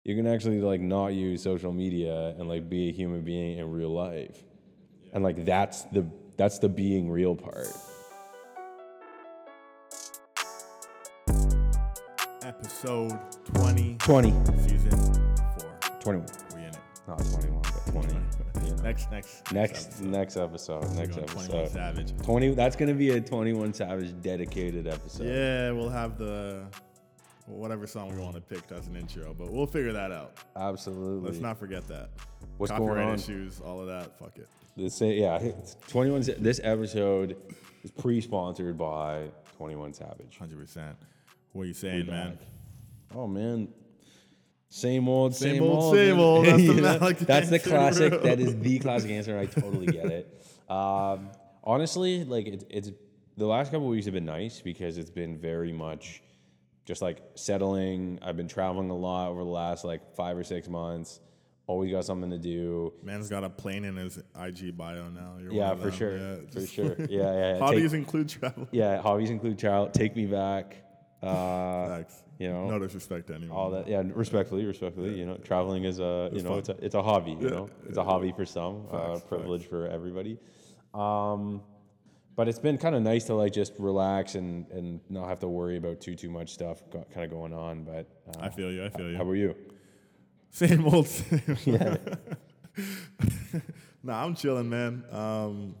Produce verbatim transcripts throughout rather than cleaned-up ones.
you can actually like not use social media and like be a human being in real life. Yeah. And like that's the that's the being real part. Episode twenty. twenty. Season four. twenty-one. We in it. Not twenty-one, but twenty. You know. Next, next, next, episode. next episode. We're Next going episode. twenty-one Savage. Twenty. That's gonna be a twenty-one Savage dedicated episode. Yeah, we'll have the whatever song we want to pick as an intro, but we'll figure that out. Absolutely. Let's not forget that. What's Copyright going on? issues, all of that. Fuck it. Let's say yeah. twenty-one. This episode is pre-sponsored by twenty-one Savage. one hundred percent. What are you saying, man? Oh man. Same old, same, Same old, old, same man. old. That's the You know? Malik That's the answer, classic. bro. That is the classic answer. I totally get it. Um, honestly, like it, it's the last couple of weeks have been nice because it's been very much just like settling. I've been traveling a lot over the last like five or six months. Always got something to do. Man's got a plane in his I G bio now. You're Yeah, one of for them. sure. Yeah, For just- sure. Yeah, yeah. yeah. Hobbies Take, include travel. yeah, hobbies include travel. Take me back. Uh, Facts. you know, No disrespect to anyone. all that. Yeah, respectfully, respectfully. You know, traveling is a you It's know fun. it's a it's a hobby. You Yeah, know, it's a hobby for some, uh, Facts, privilege for everybody. Um, but it's been kind of nice to like just relax and and not have to worry about too too much stuff go, kind of going on. But uh, I feel you. I feel you. how about you? Same old. Same. Yeah. Nah, I'm chilling, man. Um,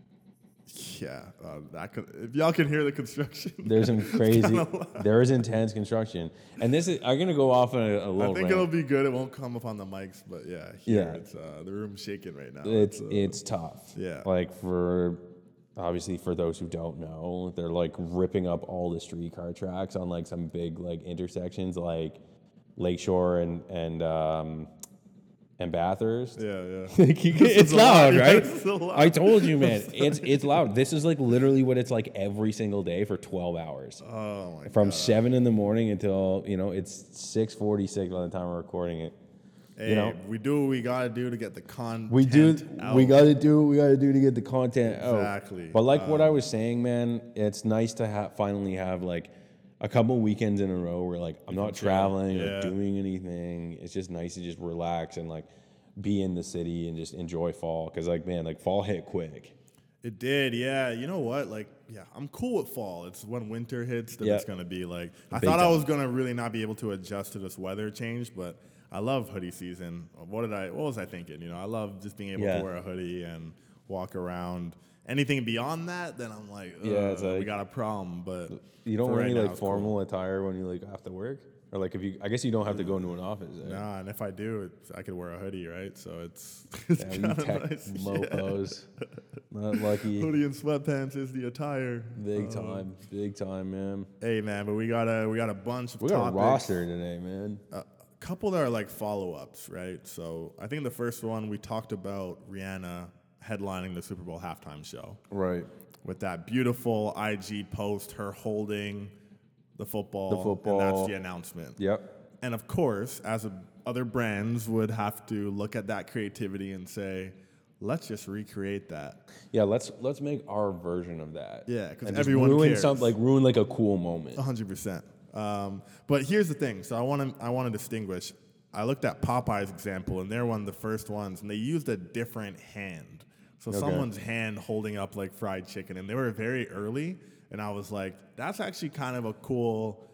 yeah, uh, that could, if y'all can hear the construction, There's some crazy. kinda loud. There is intense construction, and this is. I'm gonna go off on a, a I little. think rant. it'll be good. It won't come up on the mics, but yeah, here Yeah. it's uh, the room's shaking right now. It's uh, it's tough. yeah. Like for obviously for those who don't know, they're like ripping up all the streetcar tracks on like some big like intersections like Lakeshore and and um and Bathurst. yeah, yeah. Like, you can- This it's is a lot, loud, yeah, right? it's so loud. I told you, man. It's it's loud. This is like literally what it's like every single day for twelve hours. Oh my From god. seven in the morning until, you know, it's six forty-six by the time we're recording it. Hey, you know? we do what we gotta do to get the content. We do. Out. We got to do what we got to do to get the content out. Exactly. But like what I Um, was saying, man, it's nice to ha- finally have like a couple weekends in a row where like I'm not chill. traveling Yeah. or doing anything. It's just nice to just relax and like be in the city and just enjoy fall. Because like man, like fall hit quick. It did, yeah. You know what? Like, yeah, I'm cool with fall. It's when winter hits that Yeah. it's gonna be like. I Big thought I time. was gonna really not be able to adjust to this weather change, but I love hoodie season. What did I? What was I thinking? You know, I love just being able Yeah. to wear a hoodie and walk around. Anything beyond that, then I'm like, Yeah, it's "Ugh, we like- got a problem. But You don't for wear right any now, like it's cool. formal attire when you like have to work, or like if you. I guess you don't have to go into an office. eh? Nah, and if I do, it's, I could wear a hoodie, right? So it's, it's Yeah, you kind tech of nice. Yeah. mofos. Not lucky. Hoodie and sweatpants is the attire. Big Um, time. Big time, man. Hey man, but we got a we got a bunch of We got topics. a roster today, man. A couple that are like follow-ups, right? So I think the first one we talked about Rihanna headlining the Super Bowl halftime show Right. with that beautiful I G post, her holding the football, The football. and that's the announcement. Yep. And of course, as a, other brands would have to look at that creativity and say, let's just recreate that. Yeah, let's let's make our version of that. Yeah, 'cause And just everyone ruin cares. some like ruin like a cool moment. A hundred percent. Um, but here's the thing. So I want to I want to distinguish. I looked at Popeye's example, and they're one of the first ones, and they used a different hand. So Okay. someone's hand holding up like fried chicken, and they were very early. And I was like, that's actually kind of a cool,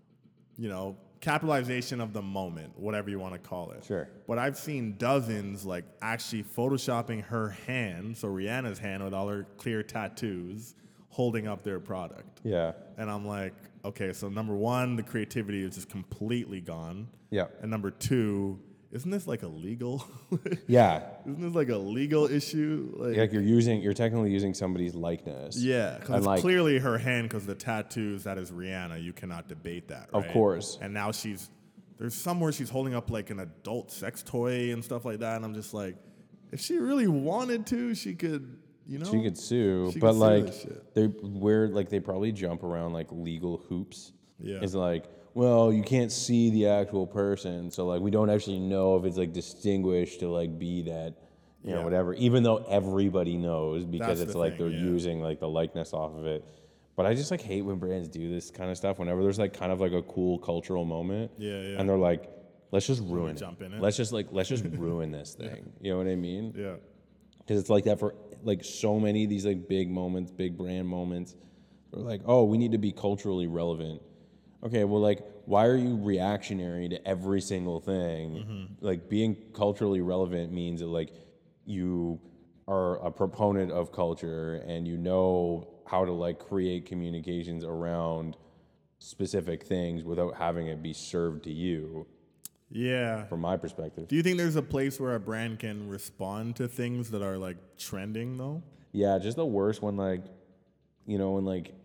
you know, capitalization of the moment, whatever you want to call it. Sure. But I've seen dozens like actually photoshopping her hand, so Rihanna's hand with all her clear tattoos, holding up their product. Yeah. And I'm like, okay, so number one, the creativity is just completely gone. Yeah. And number two, isn't this like a legal? Yeah. Isn't this like a legal issue? Like, Like you're using you're technically using somebody's likeness. yeah, because And it's like clearly her hand because the tattoos, that is Rihanna. You cannot debate that, right? Of course. And now she's, there's somewhere she's holding up like an adult sex toy and stuff like that. And I'm just like, if she really wanted to, she could, you know? she could sue, She but could sue like that shit. they where like they probably jump around like legal hoops. Yeah. It's like, well, you can't see the actual person, so like we don't actually know if it's like distinguished to like be that, you know, Yeah. whatever. Even though everybody knows because That's it's the like thing, they're yeah. using like the likeness off of it. But I just like hate when brands do this kind of stuff. Whenever there's like kind of like a cool cultural moment, Yeah, yeah. and they're like, let's just ruin it. jump in it? Let's just like let's just ruin this thing. You know what I mean? Yeah. Because it's like that for like so many of these like big moments, big brand moments. We're like, oh, we need to be culturally relevant. Okay, well, like, why are you reactionary to every single thing? Mm-hmm. Like, being culturally relevant means that like you are a proponent of culture and you know how to like create communications around specific things without having it be served to you. Yeah. From my perspective. Do you think there's a place where a brand can respond to things that are like trending though? Yeah, just the worst when like, you know, when like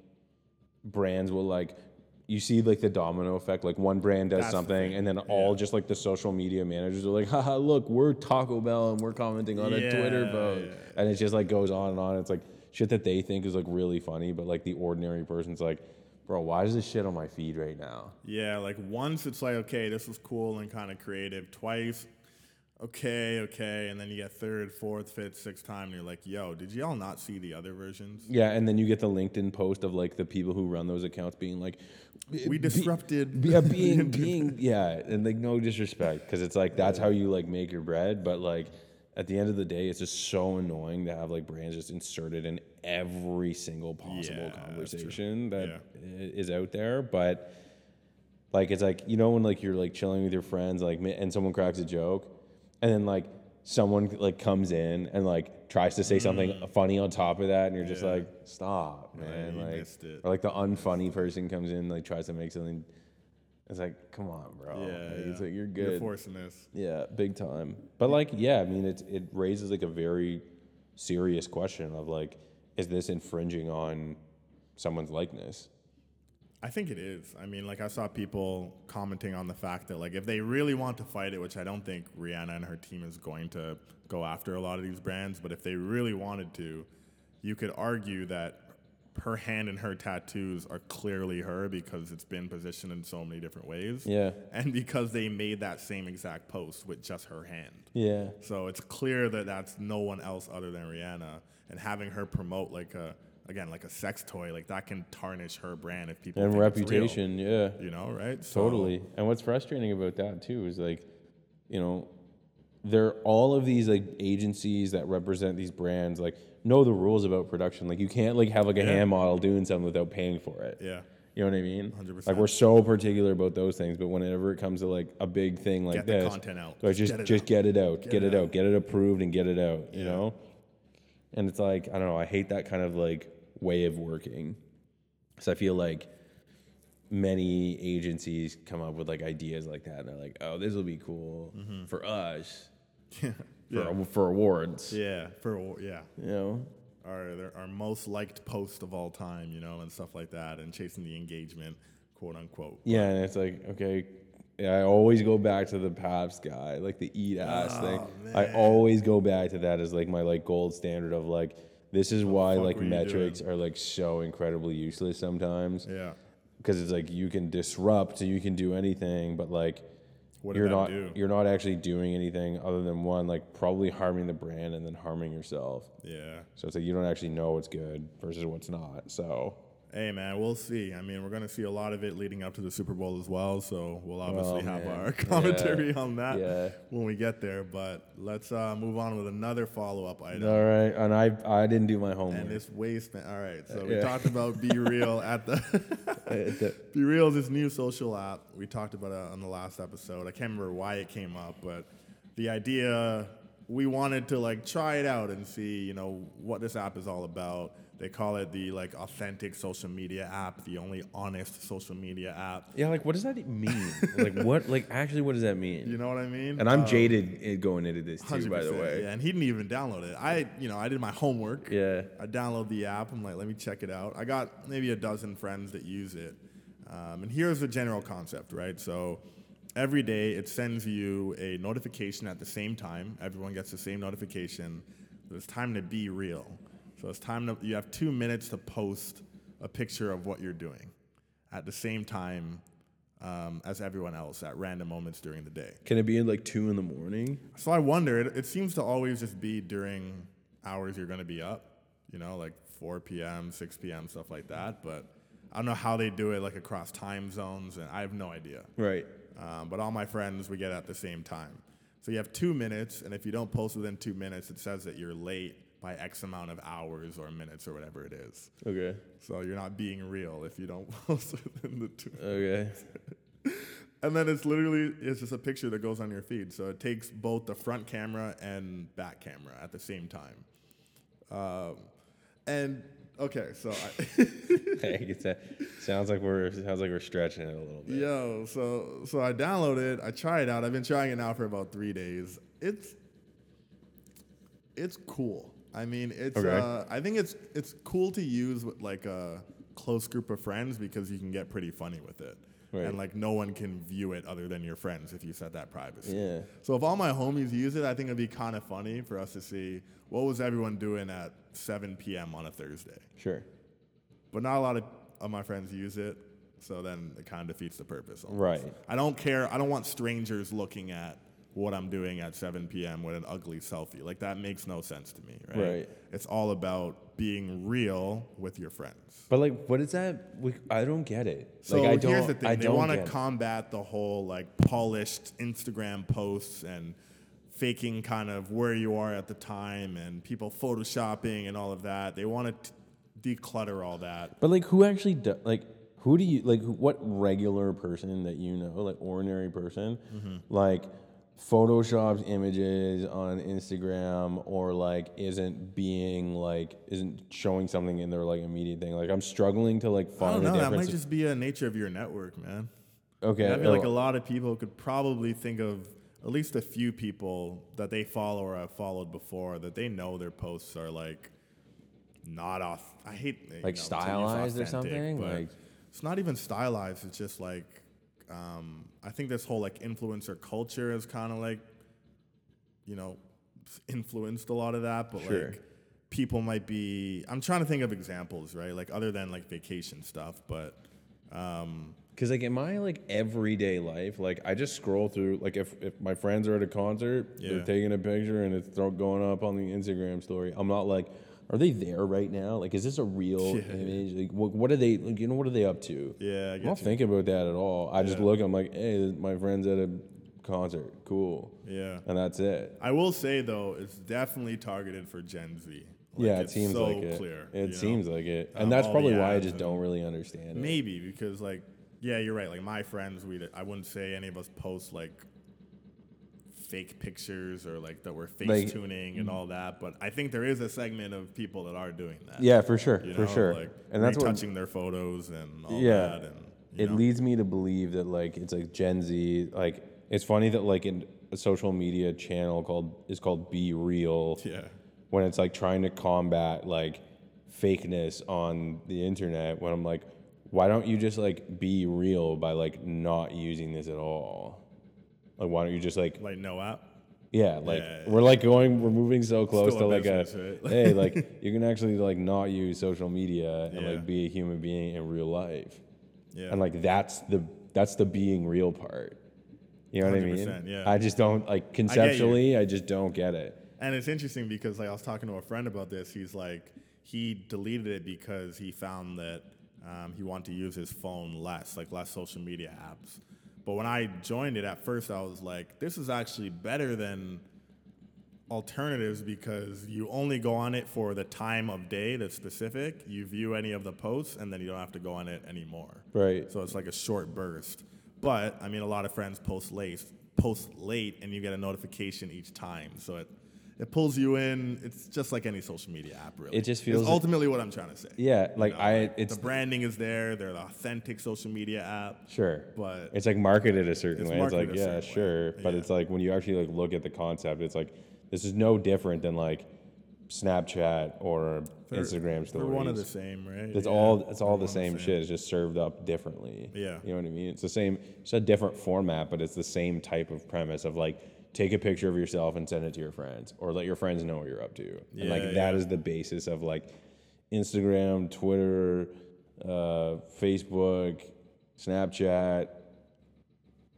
brands will like, you see like the domino effect, like one brand does That's the something thing. and then all just like the social media managers are like, haha, look, we're Taco Bell and we're commenting on a Yeah, Twitter post. yeah. And it just like goes on and on. It's like shit that they think is like really funny, but like the ordinary person's like, bro, why is this shit on my feed right now? Yeah, like once it's like, okay, this was cool and kind of creative. Twice, okay, okay. And then you get third, fourth, fifth, sixth time, and you're like, yo, did y'all not see the other versions? Yeah, and then you get the LinkedIn post of like the people who run those accounts being like, We "Be- disrupted. be- yeah, being being yeah, and like no disrespect because it's like that's how you like make your bread, but like at the end of the day, it's just so annoying to have like brands just inserted in every single possible Yeah, that's true. conversation that Yeah. i- is out there, but like it's like you know when like you're like chilling with your friends like ma- and someone cracks a joke, and then like someone like comes in and like tries to say something funny on top of that, and you're just Mm. Yeah. like, stop, man. you like, missed it. or like the unfunny person comes in, like tries to make something. It's like, come on, bro. Yeah, Like, yeah. It's like you're You're good. forcing this. Yeah, big time. But like, yeah, I mean, it it raises like a very serious question of like, is this infringing on someone's likeness? I think it is. I mean, like I saw people commenting on the fact that like if they really want to fight it, which I don't think Rihanna and her team is going to go after a lot of these brands, but if they really wanted to, you could argue that her hand and her tattoos are clearly her because it's been positioned in so many different ways. Yeah. And because they made that same exact post with just her hand. Yeah. So it's clear that that's no one else other than Rihanna, and having her promote like a again like a sex toy, like that can tarnish her brand if people And think it's real, reputation, yeah. you know, right? So, Totally. And what's frustrating about that too is like, you know, there all of these like agencies that represent these brands like know the rules about production. Like you can't like have like a Yeah. hand model doing something without paying for it. Yeah. You know what I mean? one hundred percent. Like we're so particular about those things, but whenever it comes to like a big thing like Get the this, content out. like just Get it just out. get it out, Get get, it it out. out, get it approved and get it out. You Yeah. know? And it's like I don't know. I hate that kind of like way of working. So I feel like many agencies come up with like ideas like that, and they're like, "Oh, this will be cool for us for Yeah. for awards." Yeah. For yeah. You know? Our their- our most liked post of all time, you know, and stuff like that, and chasing the engagement, quote unquote. Yeah, and it's like, okay, yeah, I always go back to the Pabst guy, like the eat ass Oh, thing. I man. always go back to that as like my like gold standard of like this is why fuck like were you metrics doing? are like so incredibly useless sometimes. Yeah. Because it's like you can disrupt, you can do anything, but like What did you're that not do? you're not actually doing anything other than one like probably harming the brand and then harming yourself. Yeah. So it's like you don't actually know what's good versus what's not. So Hey man, we'll see. I mean, we're gonna see a lot of it leading up to the Super Bowl as well, so we'll obviously Oh, have man. our commentary on that Yeah. when we get there. But let's uh, move on with another follow-up item. all right, and I I didn't do my homework. And this waste, man. All right, so we Yeah. talked about Be Real at the Be Real is this new social app. We talked about it on the last episode. I can't remember why it came up, but the idea we wanted to like try it out and see, you know, what this app is all about. They call it the like authentic social media app, the only honest social media app. Yeah, like what does that mean? like what? Like actually, what does that mean? You know what I mean? And I'm Um, jaded i- going into this too, by the one hundred percent, way. Yeah, and he didn't even download it. I, you know, I did my homework. Yeah. I downloaded the app. I'm like, let me check it out. I got maybe a dozen friends that use it. Um, and here's the general concept, right? So every day it sends you a notification at the same time. Everyone gets the same notification. So it's time to be real. So it's time to, you have two minutes to post a picture of what you're doing at the same time um, as everyone else at random moments during the day. Can it be at like two in the morning? So I wonder, it, it seems to always just be during hours you're going to be up, you know, like four p.m., six p.m., stuff like that. But I don't know how they do it like across time zones, and I have no idea. Right. Um, but all my friends, we get at the same time. So you have two minutes, and if you don't post within two minutes, it says that you're late by X amount of hours or minutes or whatever it is. Okay. So you're not being real if you don't post within the two. Okay. And then it's literally, it's just a picture that goes on your feed. So it takes both the front camera and back camera at the same time. Um, and okay, so I Hey, it's a, sounds like we're sounds like we're stretching it a little bit. yo, so so I downloaded it, I tried it out. I've been trying it now for about three days. It's it's cool. I mean, it's Okay. uh, I think it's it's cool to use with like a close group of friends because you can get pretty funny with it. Right. And like no one can view it other than your friends if you set that privacy. Yeah. So if all my homies use it, I think it'd be kind of funny for us to see what was everyone doing at seven p.m. on a Thursday. Sure. But not a lot of, of my friends use it, so then it kind of defeats the purpose. Almost. Right. I don't care. I don't want strangers looking at what I'm doing at seven p.m. with an ugly selfie. Like that makes no sense to me, right? Right. It's all about being real with your friends. But like, what is that? We, I don't get it. So like, I don't, here's the thing: I they don't want to get it. combat the whole like polished Instagram posts and faking kind of where you are at the time and people photoshopping and all of that. They want to t- declutter all that. But like, who actually do, like? Who do you like? What regular person that you know, like ordinary person, Mm-hmm. like photoshops images on Instagram or like isn't being like isn't showing something in their like immediate thing? Like I'm struggling to like I find don't the know. That difference. might just be a nature of your network, man. okay, I feel like oh, a lot of people could probably think of at least a few people that they follow or have followed before that they know their posts are like not off. I hate you Like know, to use stylized or authentic, something? but Like- it's not even stylized. It's just like um, I think this whole like influencer culture is kind of like you know influenced a lot of that. But Sure. like people might be. I'm trying to think of examples, right? Like other than like vacation stuff, but. Um, Cause like in my like everyday life, like I just scroll through. Like if, if my friends are at a concert, Yeah. they're taking a picture and it's throw- going up on the Instagram story. I'm not like, are they there right now? Like, is this a real Yeah. image? Like, what, what are they? Like, you know, what are they up to? yeah, I I'm get not you. thinking about that at all. I just Yeah. look. I'm like, hey, my friend's at a concert. Cool. Yeah. And that's it. I will say though, it's definitely targeted for Gen Z. Like, yeah, it it's seems so like it. clear. It you know? seems like it, and Um, that's all probably the why I ads just and- don't really understand it. Maybe because like, yeah, you're right. Like my friends, we I wouldn't say any of us post like fake pictures or like that we're face Like- tuning and all that. But I think there is a segment of people that are doing that. Yeah, for sure, you for know, sure. Like And that's what retouching their photos and all Yeah. that. And you It know? leads me to believe that like it's like Gen Z. Like it's funny that like in a social media channel called is called Be Real. Yeah. When it's like trying to combat like fakeness on the internet. When I'm like, why don't you just like be real by like not using this at all? Like why don't you just like Like no app. yeah, like Yeah, we're like going, we're moving so close Still to a like a, business, right? hey, like you can actually like not use social media and Yeah. like be a human being in real life, Yeah. and like that's the that's the being real part. You know what I one hundred mean? percent, yeah. I just don't like conceptually. I, just don't get it. And it's interesting because like I was talking to a friend about this. He's like, he deleted it because he found that um, he wanted to use his phone less, like less social media apps. But when I joined it at first, I was like, this is actually better than alternatives because you only go on it for the time of day that's specific. You view any of the posts and then you don't have to go on it anymore. Right. So it's like a short burst. But I mean, a lot of friends post late, post late, and you get a notification each time. So it it pulls you in. It's just like any social media app, really. It just feels- It's ultimately what I'm trying to say. Yeah, You like know, I, it's the branding is there. They're the authentic social media app. sure, but it's like marketed a certain it's way. It's like marketed a yeah, certain way. sure, but Yeah. it's like when you actually like look at the concept, it's like this is no different than like Snapchat or They're- Instagram stories. They're one of the same, right? It's Yeah, all it's they're all one the of same shit. It's just served up differently. Yeah. You know what I mean? It's the same. It's a different format, but it's the same type of premise of like take a picture of yourself and send it to your friends, or let your friends know what you're up to. And like Yeah, that yeah. is the basis of like Instagram, Twitter, uh, Facebook, Snapchat.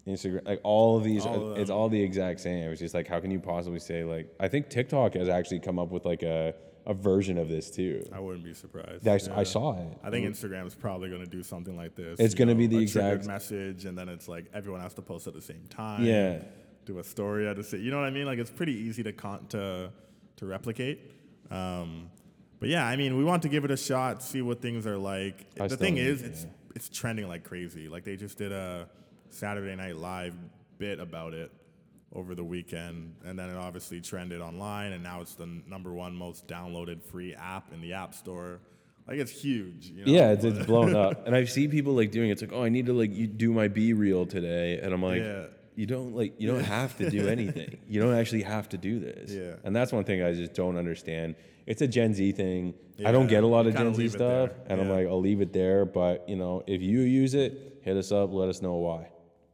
Instagram, like all of these, All of it's them. all the exact same. It's just like, how can you possibly say like? I think TikTok has actually come up with like a, a version of this too. I wouldn't be surprised. That's, I saw it. I think Instagram is probably going to do something like this. It's you gonna know, be the a exact- triggered message, and then it's like everyone has to post at the same time. Yeah. Do a story at the same. You know what I mean? Like it's pretty easy to con- to to replicate. Um, but yeah, I mean, we want to give it a shot, see what things are like. I the still thing need- is, yeah. it's it's trending like crazy. Like they just did a Saturday Night Live bit about it over the weekend, and then it obviously trended online, and now it's the n- number one most downloaded free app in the App Store. Like it's huge. You know? Yeah, it's, it's blown up, and I've seen people like doing it. It's like, oh, I need to like you do my B reel today, and I'm like, Yeah. you don't like you don't have to do anything. You don't actually have to do this. Yeah. And that's one thing I just don't understand. It's a Gen Z thing. I don't Yeah, get a lot you of kinda Gen Z leave it stuff, there. and I'm Yeah. like, I'll leave it there. But you know, if you use it, hit us up. Let us know why.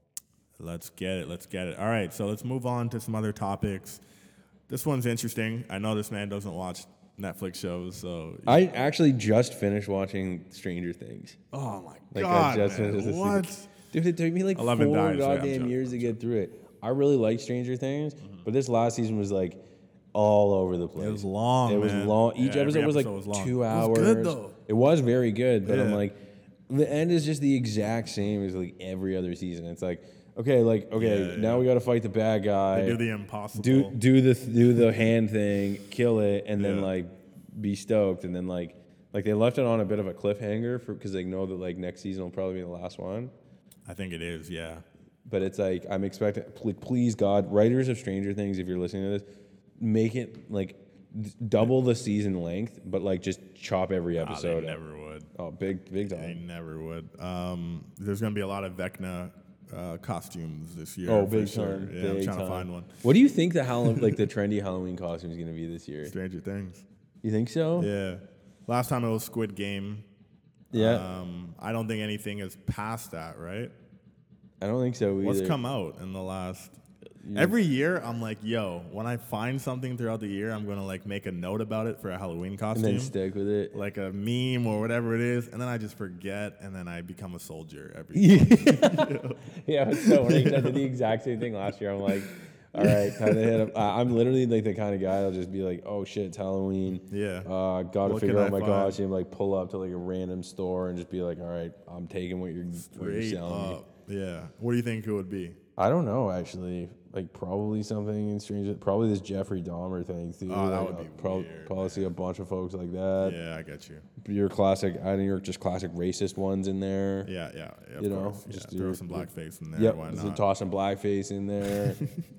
Let's get it. Let's get it. All right, so let's move on to some other topics. This one's interesting. I know this man doesn't watch Netflix shows, so I actually just finished watching Stranger Things. oh my Like god, I just man, finished the what? season. Dude, it took me like eleven four dies, right? I'm goddamn joking, years I'm to get through it. I really like Stranger Things, but this last season was like all over the place. It was long, It was man. long. Each Yeah, episode every was like episode was long. two It was hours. good, though. It was very good, but I'm Yeah. like, the end is just the exact same as like every other season. It's like, okay, like okay, Yeah, now yeah. we got to fight the bad guy. They do the impossible. do do the do the hand thing, kill it, and then Yeah. like be stoked, and then like like they left it on a bit of a cliffhanger for because they know that like next season will probably be the last one. I think it is, yeah. But it's like I'm expecting. pl- Please God, writers of Stranger Things, if you're listening to this, make it like d- double the season length, but like just chop every Ah, episode. they up. never would. Oh, big big They time. never would. Um, there's gonna be a lot of Vecna uh, costumes this year. Oh, for big sure. time. Yeah, I'm big trying time. to find one. What do you think the Halloween, like the trendy Halloween costume is going to be this year? Stranger Things. You think so? Yeah. Last time it was Squid Game. Yeah. Um, I don't think anything is past that, right? I don't think so either. What's come out in the last? Every year, I'm like, yo, when I find something throughout the year, I'm gonna like make a note about it for a Halloween and costume, then stick with it. like a meme or whatever it is, and then I just forget, and then I become a soldier every year. Yeah, it's so funny. 'Cause I did the exact same thing last year. I'm like, all right, time to hit up. Uh, I'm literally like the kind of guy that'll just be like, oh shit, it's Halloween. Yeah. Uh, gotta What figure can out I my find? costume. Like pull up to like a random store and just be like, all right, I'm taking what you're, what you're Straight selling me. up. Yeah. What do you think it would be? I don't know actually. Like probably something in Stranger. Probably this Jeffrey Dahmer thing too. Oh, that Like, would be I'll prob- weird, Probably see a bunch of folks like that. Yeah, I get you. Your classic, I think you're just classic racist ones in there. Yeah, yeah. yeah of You know, course. just yeah. throw do- some blackface in there. Yep, Why just not? toss some blackface in there.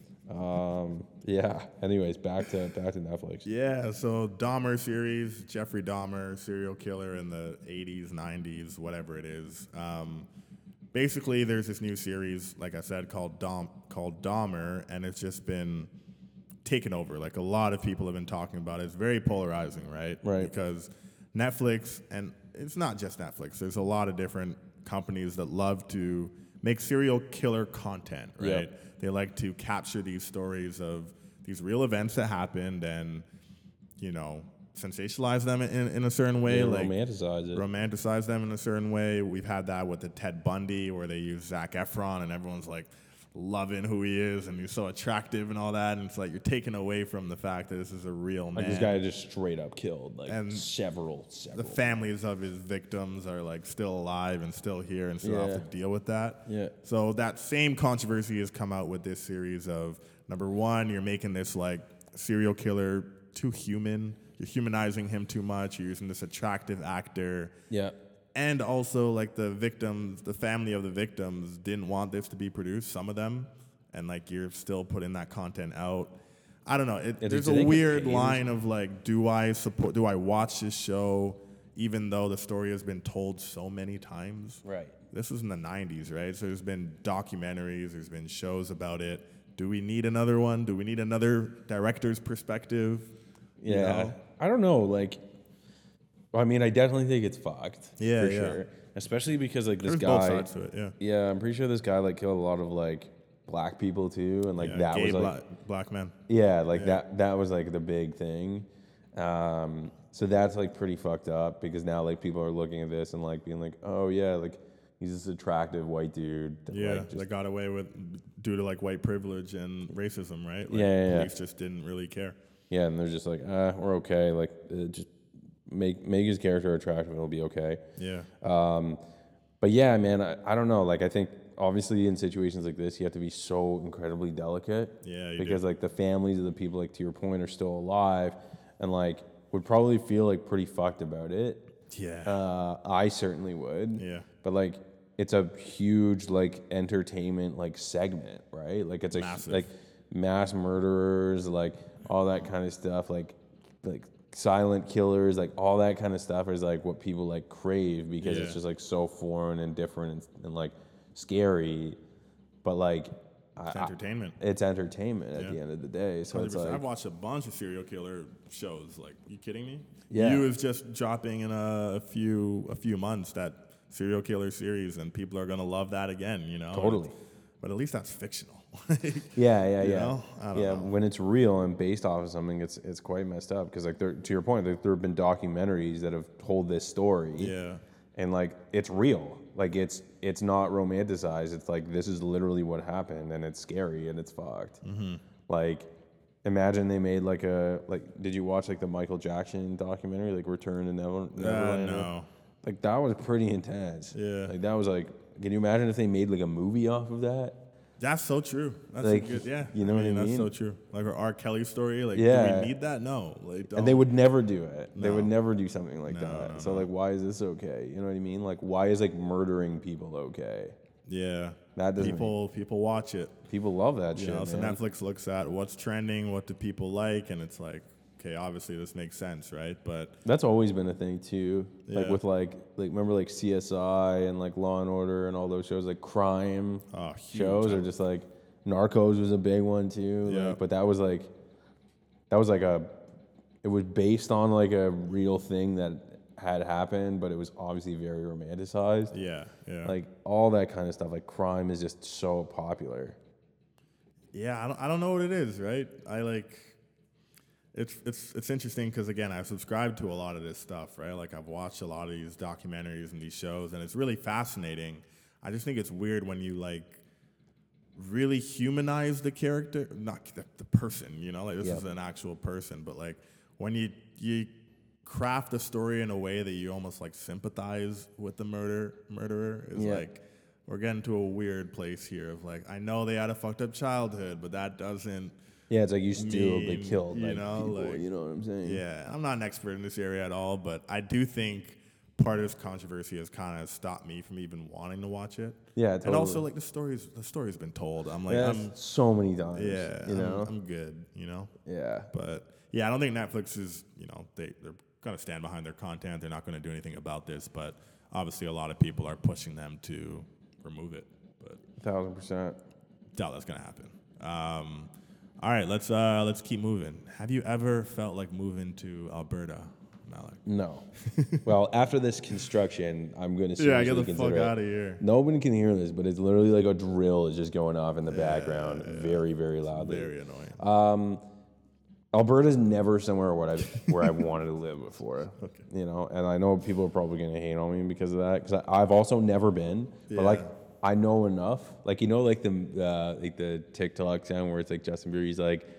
um, yeah. Anyways, back to back to Netflix. Yeah, so Dahmer series, Jeffrey Dahmer, serial killer in the eighties, nineties, whatever it is. Um, basically, there's this new series, like I said, called Dom- called Dahmer, and it's just been taken over. Like a lot of people have been talking about it. It's very polarizing, right? Right. Because Netflix, and it's not just Netflix. There's a lot of different companies that love to make serial killer content, right? Yeah. They like to capture these stories of these real events that happened and, you know, sensationalize them in, in a certain way. Yeah, like romanticize it. romanticize them in a certain way. We've had that with the Ted Bundy where they use Zac Efron and everyone's like loving who he is and he's so attractive and all that. And it's like you're taken away from the fact that this is a real man. Like this guy just straight up killed like And several, several. the families of his victims are like still alive and still here and still Yeah. have to deal with that. Yeah. So that same controversy has come out with this series of number one, you're making this like serial killer too human. You're humanizing him too much. You're using this attractive actor. Yeah. And also like the victims, the family of the victims didn't want this to be produced, some of them. And like you're still putting that content out. I don't know. It, Yeah, there's do they a get weird paid? line of like, do I support? Do I watch this show, even though the story has been told so many times? Right. This was in the nineties, right? So there's been documentaries, there's been shows about it. Do we need another one? Do we need another director's perspective? You Yeah. know? I don't know. Like, I mean, I definitely think it's fucked. Yeah, for yeah. sure. Especially because like this There's guy. both sides to it, yeah. Yeah, I'm pretty sure this guy like killed a lot of like black people too, and like Yeah, that gay was like black, black men. yeah, like that that was like the big thing. Um, so that's like pretty fucked up because now like people are looking at this and like being like, oh yeah, like he's this attractive white dude. That, Yeah, like, just, they got away with due to like white privilege and racism, right? Like, Yeah, yeah, yeah. police just didn't really care. yeah, and they're just like, ah, we're okay. Like, uh, just make make his character attractive, and it'll be okay. Yeah, Um, but yeah, man, I, I don't know. Like, I think obviously in situations like this, you have to be so incredibly delicate. Yeah, you Because do. like the families of the people, like to your point, are still alive, and like would probably feel like pretty fucked about it. yeah, Uh, I certainly would. yeah. But like, it's a huge like entertainment like segment, right? Like it's a Massive. like mass murderers, like all that kind of stuff, like like silent killers, like all that kind of stuff is like what people like crave because Yeah. it's just like so foreign and different and, and like scary, but like It's I- entertainment. I- it's entertainment at Yeah. the end of the day. So it's one hundred percent. like I've watched a bunch of serial killer shows. Like, you kidding me? Yeah. You is just dropping in a, a few a few months that serial killer series, and people are gonna love that again. You know, Totally. But at least that's fictional. Yeah, yeah, You yeah. know? I don't yeah, know. when it's real and based off of something, it's it's quite messed up. Because like there, to your point, like, there have been documentaries that have told this story, Yeah. and like it's real. Like it's it's not romanticized. It's like this is literally what happened, and it's scary and it's fucked. Mm-hmm. Like, imagine they made like a like. Did you watch like the Michael Jackson documentary, like Return to Never, Uh, Neverland? no. Like that was pretty intense. Yeah. Like that was like. Can you imagine if they made like a movie off of that? That's so true. That's Like, a good, yeah. you know what I That's mean? so true. Like our R. Kelly story. Like, Yeah. do we need that? No. Like, don't. And they would never do it. They No. would never do something like No, that. no, so no. like, why is this okay? You know what I mean? Like, why is like murdering people okay? Yeah. That doesn't- people people watch it. People love that You shit, know, so man. Netflix looks at what's trending, what do people like, and it's like, okay, obviously this makes sense, right? But That's always been a thing too. Like Yeah. with like like remember like C S I and like Law and Order and all those shows, like crime oh, huge. shows, or just like Narcos was a big one too. Yeah. Like, but that was like that was like a it was based on like a real thing that had happened, but it was obviously very romanticized. Yeah, yeah. Like all that kind of stuff. Like crime is just so popular. Yeah, I don't, I don't know what it is, right? I like, it's it's it's interesting because again, I've subscribed to a lot of this stuff, right? Like I've watched a lot of these documentaries and these shows, and it's really fascinating. I just think it's weird when you like really humanize the character, not the, the person, you know, like this Yep. is an actual person, but like when you you craft a story in a way that you almost like sympathize with the murder murderer is Yeah. like we're getting to a weird place here of like I know they had a fucked up childhood, but that doesn't Yeah, it's like you still they mean, killed you like know, people. like- You know what I'm saying? yeah, I'm not an expert in this area at all, but I do think part of this controversy has kind of stopped me from even wanting to watch it. Yeah, And also totally. like the story's the story's been told. I'm like Yeah, I'm so many times. yeah, you I'm, know. I'm good, you know. yeah, But yeah, I don't think Netflix is, you know, they they're gonna stand behind their content. They're not gonna do anything about this, but obviously a lot of people are pushing them to remove it. But thousand percent. doubt that's gonna happen. Um, all right, let's uh, let's keep moving. Have you ever felt like moving to Alberta, Malik? No. Well, after this construction, I'm going to Yeah, seriously get the consider fuck it. out of here. Nobody can hear this, but it's literally like a drill is just going off in the background, very, very loudly. Very annoying. Um, Alberta's never somewhere where I where I wanted to live before. Okay. You know, and I know people are probably going to hate on me because of that. Because I've also never been, Yeah. but like I know enough. Like you know, like the uh, like the TikTok sound where it's like Justin Bieber. He's like,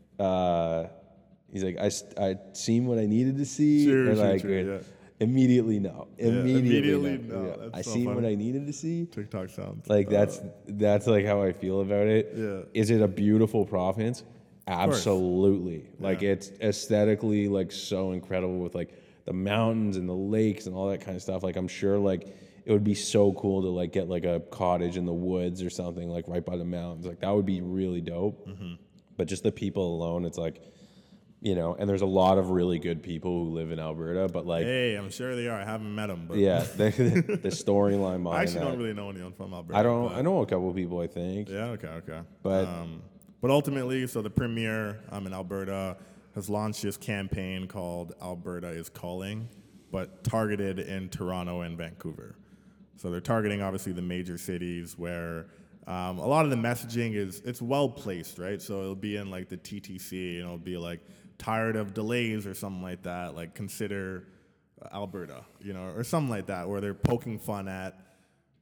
uh, he's like, I st- I seen what I needed to see. Sure, and sure, like, sure, and yeah. Immediately no. Immediately, immediately no. no. Yeah. That's I so seen what funny. I needed to see. TikTok sounds Like uh, that's that's like how I feel about it. Yeah. Is it a beautiful province? Absolutely. Like Yeah. it's aesthetically like so incredible with like the mountains and the lakes and all that kind of stuff. Like I'm sure like it would be so cool to like get like a cottage in the woods or something like right by the mountains. Like that would be really dope. Mm-hmm. But just the people alone, it's like, you know, and there's a lot of really good people who live in Alberta, but like, Hey, I'm sure they are. I haven't met them, but yeah, the, the storyline behind I actually that. don't really know anyone from Alberta. I don't. but- I know a couple of people. I think. Yeah. Okay. Okay. But- um, but ultimately, so the premier um, in Alberta has launched this campaign called Alberta is Calling, but targeted in Toronto and Vancouver. So they're targeting obviously the major cities where um, a lot of the messaging is it's well placed, right? So it'll be in like the T T C, and it'll be like tired of delays or something like that. Like consider Alberta, you know, or something like that, where they're poking fun at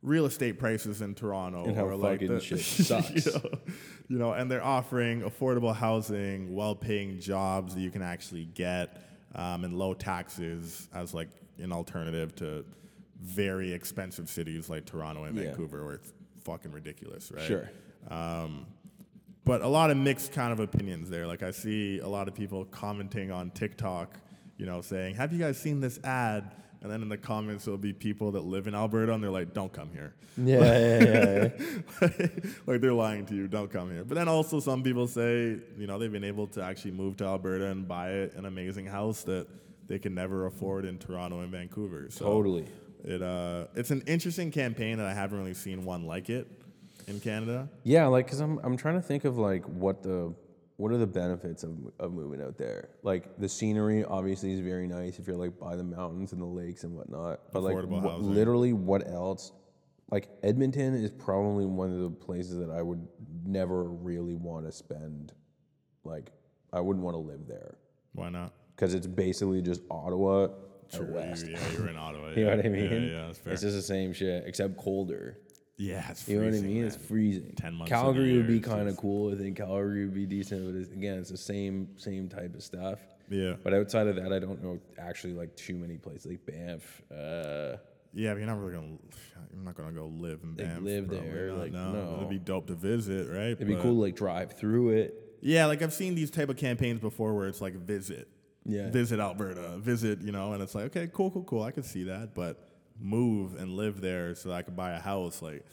real estate prices in Toronto, And how or like fucking the, shit sucks. you know, you know, and they're offering affordable housing, well-paying jobs that you can actually get, um, and low taxes as like an alternative to very expensive cities like Toronto and Yeah. Vancouver, where it's fucking ridiculous, right? Sure. Um, but a lot of mixed kind of opinions there. Like I see a lot of people commenting on TikTok, you know, saying, "Have you guys seen this ad?" And then in the comments, there'll be people that live in Alberta, and they're like, "Don't come here." Yeah, yeah, yeah, yeah. Like they're lying to you. Don't come here. But then also some people say, you know, they've been able to actually move to Alberta and buy an amazing house that they can never afford in Toronto and Vancouver. So Totally. It uh, it's an interesting campaign, and I haven't really seen one like it in Canada. Yeah, like, cause I'm I'm trying to think of like what the what are the benefits of of moving out there. Like the scenery obviously is very nice if you're like by the mountains and the lakes and whatnot. But like Affordable what, housing. literally what else? Like Edmonton is probably one of the places that I would never really want to spend. Like I wouldn't want to live there Why not? because it's basically just Ottawa out Sure, west. You, yeah, you're in Ottawa. You know yeah. what I mean? Yeah, yeah, that's fair. It's just the same shit except colder. Yeah, it's You know what I freezing, mean? man. It's freezing. ten months of the Calgary would year, be it's kind of just- cool. I think Calgary would be decent, but it's, again, it's the same same type of stuff. Yeah. But outside of that, I don't know actually like too many places like Banff. Uh, Yeah, but you're not really gonna. You're not gonna go live in Like, Banff. live probably there, not, like, no. no. It'd be dope to visit, right? it'd be But- cool to like drive through it. Yeah, like I've seen these type of campaigns before where it's like visit, Yeah. visit Alberta, visit, you know, and it's like okay, cool, cool, cool. I could see that, but move and live there so that I could buy a house, like.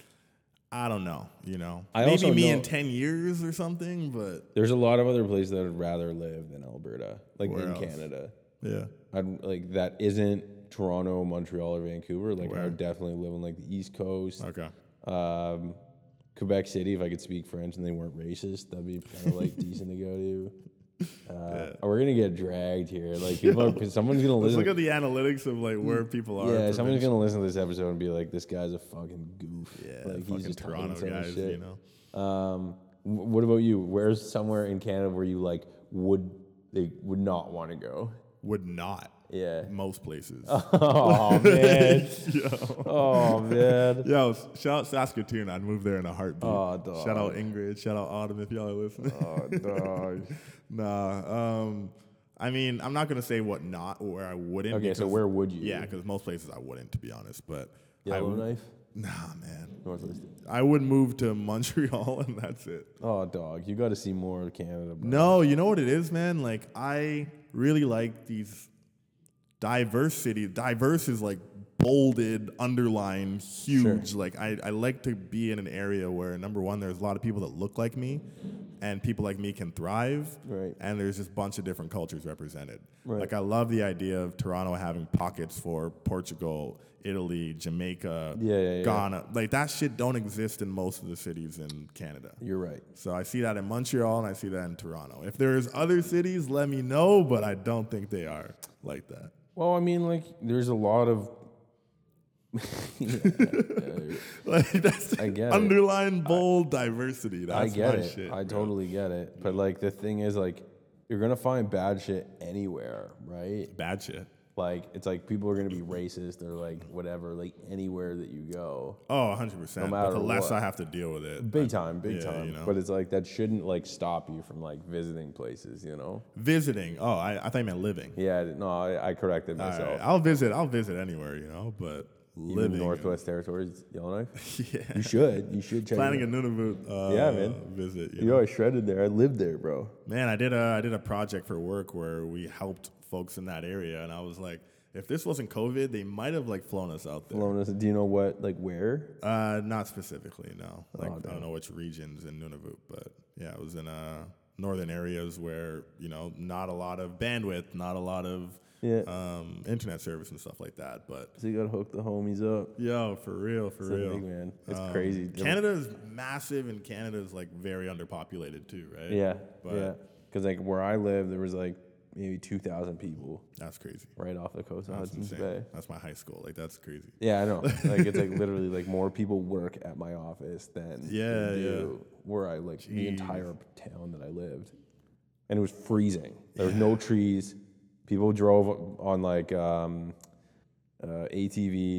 I don't know, you know. I Maybe also me know- in ten years or something, but There's a lot of other places that I'd rather live than Alberta, like Where in else? Canada. yeah. I'd like that isn't Toronto, Montreal, or Vancouver. Like I Where? would definitely live on like the East Coast. Okay. Um, Quebec City, if I could speak French and they weren't racist, that'd be kind of like decent to go to. Uh, We're gonna get dragged here. Like people, are, cause someone's gonna Let's listen. look at the analytics of like where people are. yeah, someone's provincially. gonna listen to this episode and be like, "This guy's a fucking goof." Yeah, like fucking Toronto so much guys, shit. you know. Um, wh- what about you? Where's somewhere in Canada where you like would they would not want to go? Would not. Yeah. Most places. Oh man. Yo. Oh man. Yo, shout out Saskatoon. I'd move there in a heartbeat. Oh, dog. Shout out Ingrid. Shout out Autumn if y'all are listening. Oh dog. Nah. Um, I mean, I'm not gonna say what not where I wouldn't. Okay, so because- where would you? Yeah, because most places I wouldn't, to be honest. But I Yellowknife, nah, man. Northwest. I would move to Montreal and that's it. Oh dog, you got to see more of Canada. Bro. No, you know what it is, man? Like, I really like these diverse cities. Diverse is like bolded, underlined, huge. Sure. Like, I, I like to be in an area where, number one, there's a lot of people that look like me, and people like me can thrive. Right. And there's just a bunch of different cultures represented. Right. Like, I love the idea of Toronto having pockets for Portugal, Italy, Jamaica, Yeah, yeah, yeah. Ghana. Like, that shit don't exist in most of the cities in Canada. You're right. So I see that in Montreal and I see that in Toronto. If there's other cities, let me know, but I don't think they are like that. Well, I mean, like, there's a lot of. Like that's I get it. underline bold diversity. That's I get my it. shit. I bro. totally get it. But like, the thing is, like, you're gonna find bad shit anywhere, right? Bad shit. Like, it's like people are gonna be racist or like whatever, like anywhere that you go. Oh, one hundred percent. No But the matter less what. I have to deal with it. Big time, big Yeah, time. you know. But it's like that shouldn't like stop you from like visiting places, you know? Visiting. Oh, I, I thought you meant living. Yeah, no, I, I corrected All myself. right. I'll visit. I'll visit anywhere, you know, but Even living. Northwest Territories, Yellowknife. Yeah. You should. You should check. Planning it a out. Nunavut uh, Yeah, man. visit. You You know, I shredded there. I lived there, bro. Man, I did a I did a project for work where we helped folks in that area, and I was like, if this wasn't COVID, they might have like flown us out there. Flown us. Do you know what, like, where? Uh, not specifically, no. Like Oh, I damn. don't know which regions in Nunavut, but yeah, it was in uh northern areas where you know not a lot of bandwidth, not a lot of Yeah. um, internet service and stuff like that. But So you gotta hook the homies up. yo, for real, for It's a real, big man. It's Um, crazy. Canada is massive, and Canada is like very underpopulated too, right? Yeah, But yeah. Because like where I live, there was like maybe two thousand people that's crazy. right off the coast of That's Hudson's insane. Bay. That's my high school. Like that's crazy. Yeah, I know. Like it's like literally like more people work at my office than Yeah, than yeah. do where I like the Jeez. entire town that I lived, and it was freezing. There was no trees. People drove on like um, uh, A T Vs.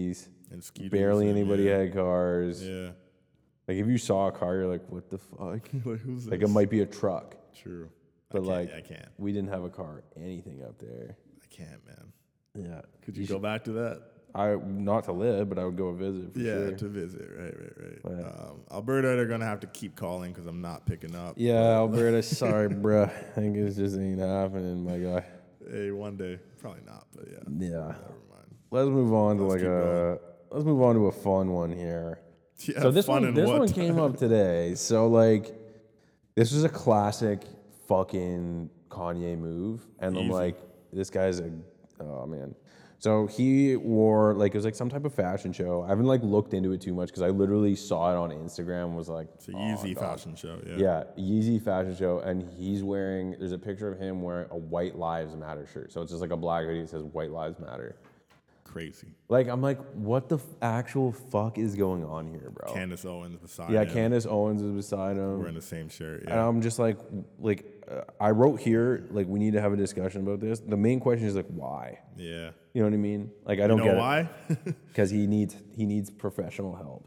And scooters barely and, anybody yeah. had cars. Yeah. Like if you saw a car, you're like, what the fuck? Like, who's Like this? it might be a truck, True. but I can't, like I can't. we didn't have a car, anything up there. I can't, man. Yeah. Could you, go back to that? I not to live, but I would go visit for Yeah, sure. to visit. Right, right, right. Yeah. Um, Alberta, they're gonna have to keep calling because I'm not picking up. Yeah, Alberta, sorry, bruh. I think it's just ain't happening, my guy. Hey, one day, probably not, but yeah. Yeah. Never mind. Let's move on to Let's like keep a let's move on to a fun one here. Yeah, So this fun one and this what? one came up today. So like this was a classic fucking Kanye move. And I'm Easy. like, this guy's a oh man. So he wore like it was like some type of fashion show. I haven't like looked into it too much because I literally saw it on Instagram and was like, It's a oh, Yeezy God. fashion show. Yeah. Yeah, Yeezy fashion show, and he's wearing. There's a picture of him wearing a White Lives Matter shirt. So it's just like a black hoodie that says White Lives Matter. Crazy. Like I'm like, what the f- actual fuck is going on here, bro? Candace Owens beside yeah, him. Candace Owens is beside him, Wearing the same shirt. and Yeah. I'm just like, like uh, I wrote here, like we need to have a discussion about this. The main question is like, why? yeah. You know what I mean? Like I You don't know get why? it because he needs he needs professional help.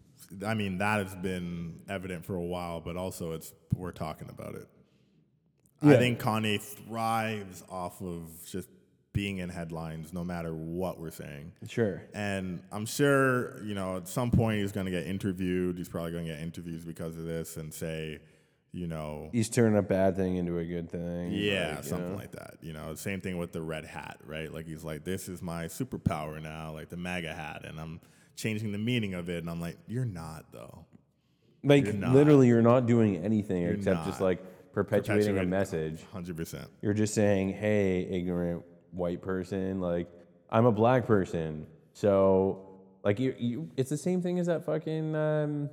I mean, that has been evident for a while, but also it's we're talking about it. Yeah. I think Kanye thrives off of just being in headlines, no matter what we're saying. Sure. And I'm sure, you know, at some point he's going to get interviewed. He's probably going to get interviews because of this and say, you know, He's turning a bad thing into a good thing. yeah, like, you something know? like that. You know, same thing with the red hat, right? Like he's like, this is my superpower now, like the MAGA hat, and I'm changing the meaning of it. And I'm like, you're not though. Like You're not. literally, you're not doing anything You're except just not. like perpetuating a Perpetuating- message. one hundred percent. You're just saying, "Hey, ignorant white person, like I'm a black person." So, like you, you it's the same thing as that fucking um,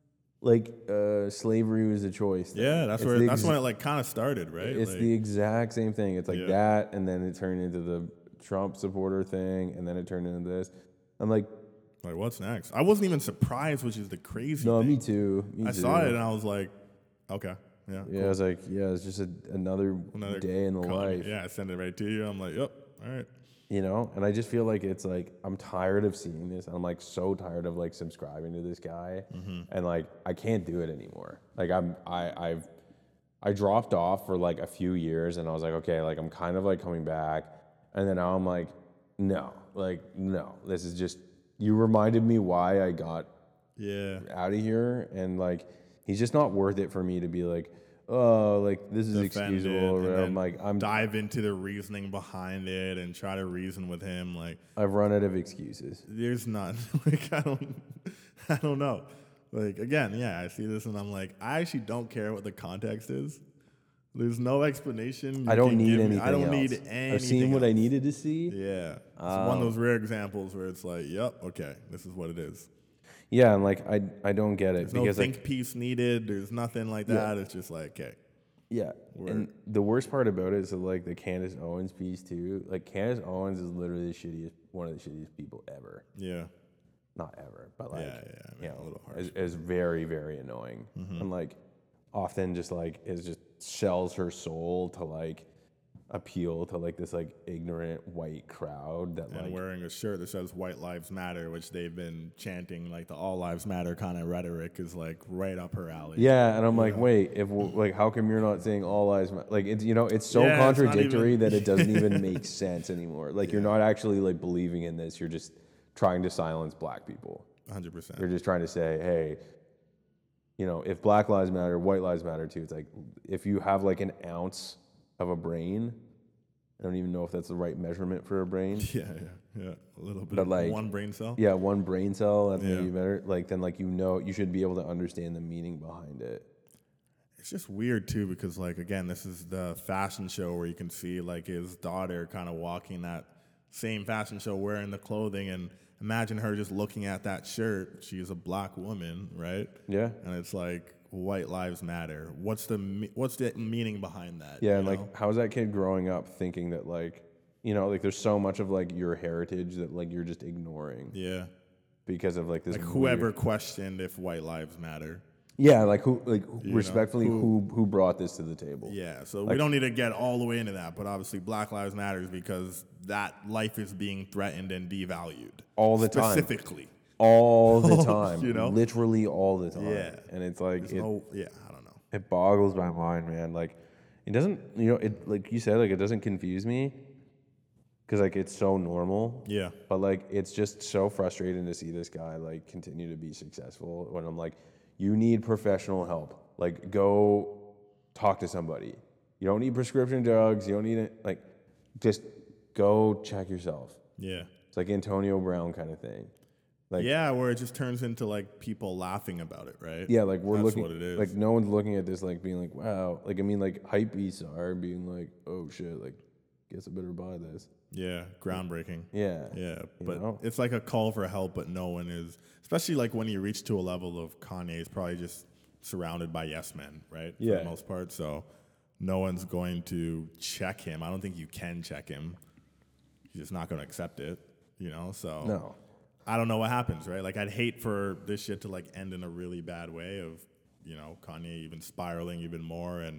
like uh, slavery was a choice. thing. Yeah, that's It's where the that's ex- when it like kind of started, right? It's like, the exact same thing. It's like Yeah. that, and then it turned into the Trump supporter thing, and then it turned into this. I'm like, like what's next? I wasn't even surprised, which is the crazy no, thing. me too. Me I too. saw it and I was like, okay, yeah, Yeah, I was like, yeah, it's just a, another, Another day in the comment. life, Yeah, I sent it right to you. I'm like, yep, all right. you know. And I just feel like it's like I'm tired of seeing this. I'm like so tired of like subscribing to this guy, Mm-hmm. and like I can't do it anymore. Like I'm, I, I've, I dropped off for like a few years, and I was like, okay, like I'm kind of like coming back, and then now I'm like, no, like no, this is just. You reminded me why I got Yeah, out of here, and like he's just not worth it for me to be like, oh, like this is defend excusable. it, Or and whatever. then I'm like, I'm dive into the reasoning behind it and try to reason with him. Like, I've run out of excuses. there's none. Like, I don't, I don't know. Like, again, yeah, I see this and I'm like, I actually don't care what the context is. There's no explanation. you I don't can need give me. anything I don't else. need anything. I've seen what I else. needed to see. Yeah, it's Um, one of those rare examples where it's like, yep, okay, this is what it is. Yeah, and like I I don't get it There's no because think like piece needed. There's nothing like that. It's just like, okay, yeah, and the worst part about it is that, like the Candace Owens piece too. Like Candace Owens is literally the shittiest, one of the shittiest people ever. yeah, Not ever, but like yeah, yeah. I mean, you a know, little harsh. is, is very very annoying, and like often just like is just sells her soul to like appeal to like this like ignorant white crowd that And like wearing a shirt that says "White Lives Matter," which they've been chanting, like the "All Lives Matter" kind of rhetoric, is like right up her alley. yeah, and I'm like, wait, if we're, like, how come you're not saying all lives matter? Like, it's you know, it's so Yeah, it's not contradictory even- that it doesn't even make sense anymore. Like, you're not actually like believing in this. You're just trying to silence black people. one hundred percent. You're just trying to say, hey, you know, if Black Lives Matter, white lives matter too. It's like if you have like an ounce of a brain. I don't even know if that's the right measurement for a brain. Yeah, yeah, yeah. A little bit But, of like, one brain cell. Yeah, one brain cell, that's Yeah. maybe better. Like, then, like, you know, you should be able to understand the meaning behind it. It's just weird too because, like, again, this is the fashion show where you can see like his daughter kind of walking that same fashion show wearing the clothing, and imagine her just looking at that shirt. She's a black woman, right? Yeah. And it's like white lives matter. What's the me- what's the meaning behind that? Yeah, you and, know? like, how's that kid growing up thinking that, like, you know, like, there's so much of, like, your heritage that, like, you're just ignoring yeah, because of, like, this like whoever weird- questioned if white lives matter. Yeah, like who, like know, respectfully, who- who who brought this to the table? Yeah, so we Like- don't need to get all the way into that, but obviously Black Lives Matters because that life is being threatened and devalued All the time. specifically. All the time, You know? literally all the time. Yeah. And it's like There's it, no, yeah, I don't know. it boggles my mind, man. Like it doesn't, you know, it like you said, like it doesn't confuse me because like it's so normal. Yeah, But like it's just so frustrating to see this guy like continue to be successful when I'm like, you need professional help. Like go talk to somebody. You don't need prescription drugs. You don't need it. Like just go check yourself. yeah. It's like Antonio Brown kind of thing. Like Yeah, where it just turns into like people laughing about it, right? yeah, like we're That's looking what it is. like no one's looking at this like being like, wow. Like I mean like hype beasts are being like, oh shit, like guess I better buy this. Yeah, groundbreaking. Yeah. Yeah, but know? it's like a call for help, but no one is, especially like when you reach to a level of Kanye is probably just surrounded by yes men, right? For Yeah. the most part. So no one's going to check him. I don't think you can check him. He's just not going to accept it, you know? So No. I don't know what happens, right? Like I'd hate for this shit to like end in a really bad way of, you know, Kanye even spiraling even more and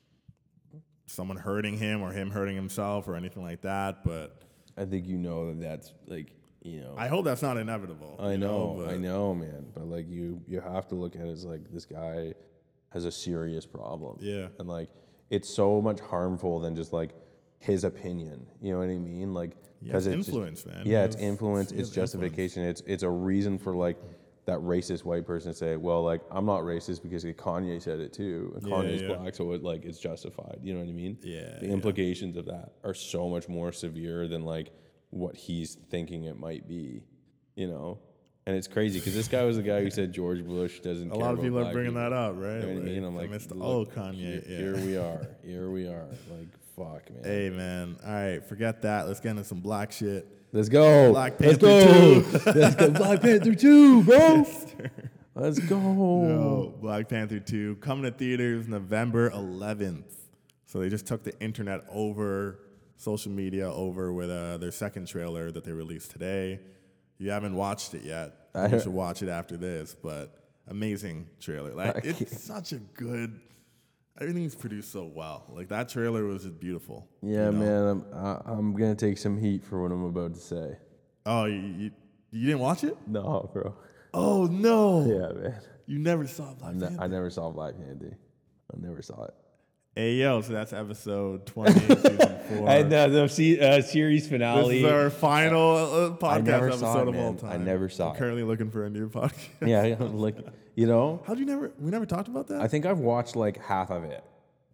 someone hurting him or him hurting himself or anything like that, but I think you know that that's like, you know. I hope that's not inevitable. I you know, but- I know, man. But like you, you have to look at it as like this guy has a serious problem. Yeah. And like it's so much harmful than just like his opinion. You know what I mean? Like Yeah, it's it's influence, just, man. Yeah, He it's has- influence. he It's has influence. justification. It's it's a reason for like that racist white person to say, well, like I'm not racist because Kanye said it too. And Yeah, Kanye's yeah. black, so it like it's justified. You know what I mean? Yeah, The yeah. implications of that are so much more severe than like what he's thinking it might be. You know. And it's crazy because this guy was the guy who said George Bush doesn't A care lot of about people are black bringing people. that up, right? You know what I mean? Like, I'm like, Mister look, Oh, Kanye. Here, yeah. here we are. Here we are. Like, fuck, man. Hey, man. All right, forget that. Let's get into some black shit. Let's go. Black Let's Panther go. two. Let's go. Black Panther two, bro. Let's go. Yo, Black Panther two coming to theaters November eleventh. So they just took the internet over, social media over with uh, their second trailer that they released today. You haven't watched it yet. I- You should watch it after this, but amazing trailer. Like I can't- it's such a good. Everything's produced so well. Like that trailer was just beautiful. Yeah, you know? man. I'm I, I'm gonna take some heat for what I'm about to say. Oh, you, you you didn't watch it? No, bro. Oh no! Yeah, man. You never saw Black I, ne- Panther. I never saw Black Panther. I never saw it. Hey yo, so that's episode twenty, season four. And uh, the se- uh, series This finale. is our final uh, podcast never episode saw it, of all man. time. I never saw I'm it. currently looking for a new podcast. yeah, yeah, like you know, How'd you never? We never talked about that. I think I've watched like half of it.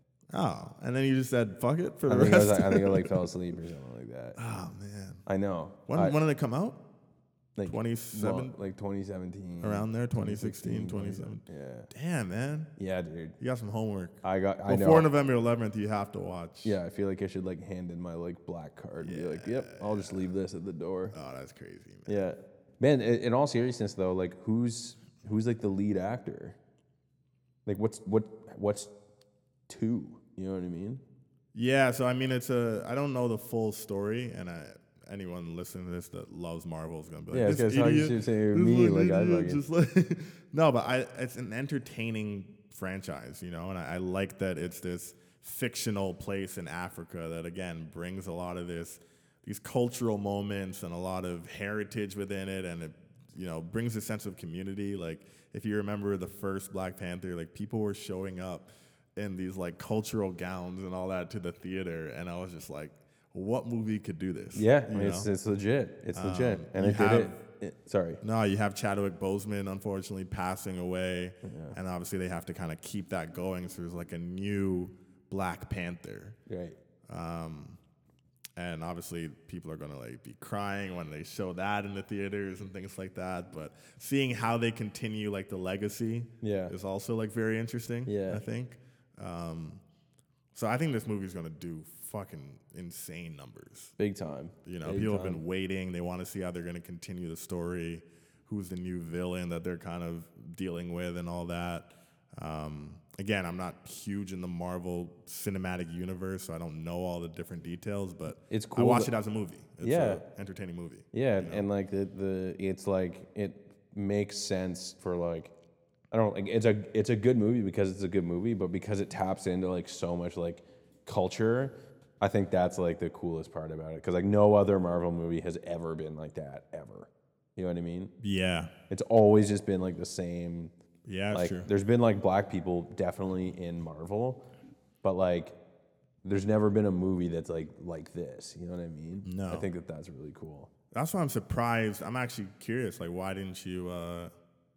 oh, and then you just said fuck it for I the think I, was, rest. like, I think I like fell asleep or something like that. oh man, I know. when I, when did it come out? like twenty-seven? well, like twenty seventeen, Around there, twenty sixteen, twenty seventeen. Yeah, Damn, man, yeah, dude. you got some homework. I got. I Before know. November eleventh, you have to watch. Yeah, I feel like I should like hand in my like black card and be like, "Yep, I'll just leave this at the door." Oh, that's crazy, man. Yeah, man. In, in all seriousness, though, like, who's who's like the lead actor? Like, what's what what's two? You know what I mean? Yeah, so I mean, it's a. I don't know the full story, and I, anyone listening to this that loves Marvel is gonna be like, Yeah, this that's how you idiot, should say this me, one like, I idiot," fucking- just like no, but I, it's an entertaining franchise, you know, and I, I like that it's this fictional place in Africa that again brings a lot of this, these cultural moments and a lot of heritage within it, and it, you know, brings a sense of community. Like if you remember the first Black Panther, like people were showing up in these like cultural gowns and all that to the theater, and I was just like, what movie could do this? Yeah, You it's know? it's legit. It's legit, Um, and you it did have- it, it. Sorry. No, you have Chadwick Boseman unfortunately passing away, and obviously they have to kind of keep that going. So there's like a new Black Panther, Right. um, and obviously people are gonna like be crying when they show that in the theaters and things like that. But seeing how they continue like the legacy, Yeah. is also like very interesting. Yeah. I think. Um, so I think this movie's gonna do fucking insane numbers. Big time. You know, Big people have time. been waiting. They want to see how they're going to continue the story, who's the new villain that they're kind of dealing with, and all that. Um, again, I'm not huge in the Marvel cinematic universe, so I don't know all the different details. But It's I cool watched that- it as a movie. It's Yeah. an entertaining movie. Yeah, and like the the it's like it makes sense for like I don't like it's a it's a good movie because it's a good movie, but because it taps into like so much like culture, I think that's like the coolest part about it. Because like no other Marvel movie has ever been like that ever. You know what I mean? Yeah. It's always just been like the same. Yeah, like true. there's been like black people definitely in Marvel, but like there's never been a movie that's like like this. You know what I mean? No. I think that that's really cool. That's why I'm surprised. I'm actually curious. Like, why didn't you? Uh,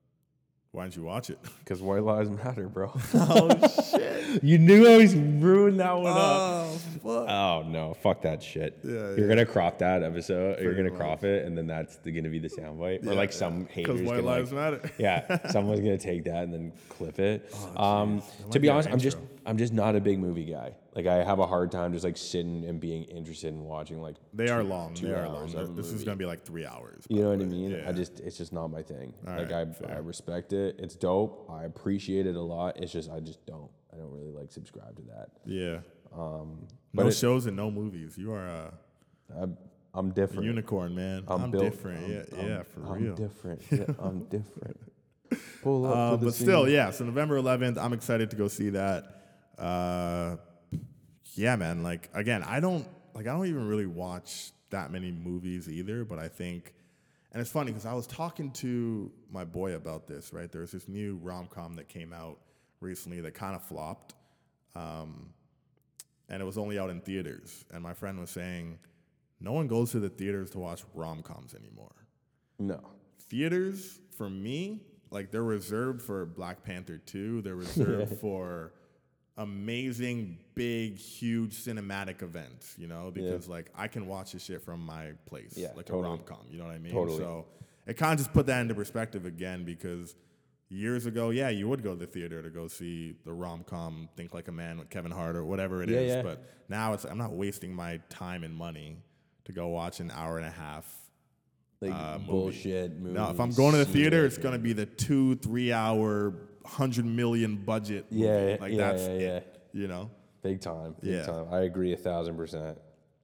why didn't you watch it? Because white lives matter, bro. Oh shit! You knew I was ruined that one up. Oh fuck! Oh no, fuck that shit. Yeah, you're yeah. gonna crop that episode. Or you're Pretty gonna crop it, and then that's the, gonna be the soundbite. Or Yeah, like yeah. some haters. Because white gonna, lives like, matter. yeah, someone's gonna take that and then clip it. Oh, um, jeez. That to might be be our honest, I'm just intro. I'm just not a big movie guy. Like I have a hard time just like sitting and being interested in watching like. They two, are long. Two They are hours long. of a This is movie. gonna be like three hours. You know what I probably. mean? Yeah. I just it's just not my thing. All like right, I fair. I respect it. It's dope. I appreciate it a lot. It's just I just don't I don't really like subscribe to that. Yeah. Um, No but it, shows and no movies. You are a I'm, I'm different. unicorn, man. I'm, I'm, built different. I'm- yeah, I'm- yeah, for I'm real. different. Yeah, I'm different. Pull up Uh, to the but scene. still, yeah. So November eleventh, I'm excited to go see that. Uh, yeah, man. Like again, I don't like I don't even really watch that many movies either. But I think, and it's funny because I was talking to my boy about this. Right, there's this new rom com that came out recently that kind of flopped, um, and it was only out in theaters. And my friend was saying, no one goes to the theaters to watch rom coms anymore. No. Theaters for me, like they're reserved for Black Panther two. They're reserved for amazing, big, huge cinematic events. You know, because like I can watch this shit from my place, Yeah, like totally. a rom com. You know what I mean? Totally. So it kind of just put that into perspective again because years ago, yeah, you would go to the theater to go see the rom com Think Like a Man with Kevin Hart or whatever it is. Yeah, yeah. But now it's I'm not wasting my time and money to go watch an hour and a half. Like Uh, movie. bullshit movie. No, if I'm going to the theater, shit, it's gonna be the two, three hour, hundred million budget. Movie. Yeah, like yeah, that's yeah, yeah. it, you know, Big time. Big Yeah. time. I agree a thousand percent.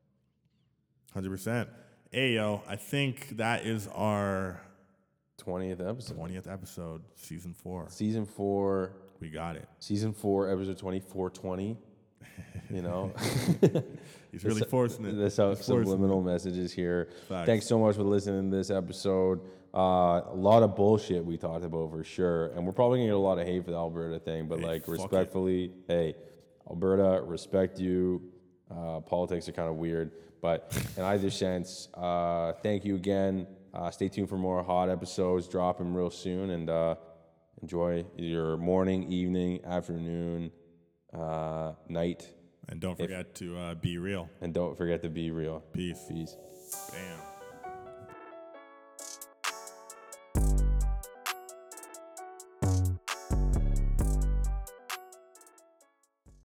hundred percent. Hey yo, I think that is our twentieth episode. twentieth episode, season four. Season four. We got it. Season four, episode twenty-four twenty. You know? He's really forcing it. The sub- He's forcing subliminal messages here. Facts. Thanks so much for listening to this episode. Uh, a lot of bullshit we talked about for sure, and we're probably gonna get a lot of hate for the Alberta thing. But Hey, like, fuck it. respectfully, hey, Alberta, respect you. Uh, politics are kind of weird, but in either sense, uh, thank you again. Uh, stay tuned for more hot episodes dropping real soon, and uh, enjoy your morning, evening, afternoon, uh, night, And don't forget to uh, be real. and don't forget to be real. Peace. Peace. Bam.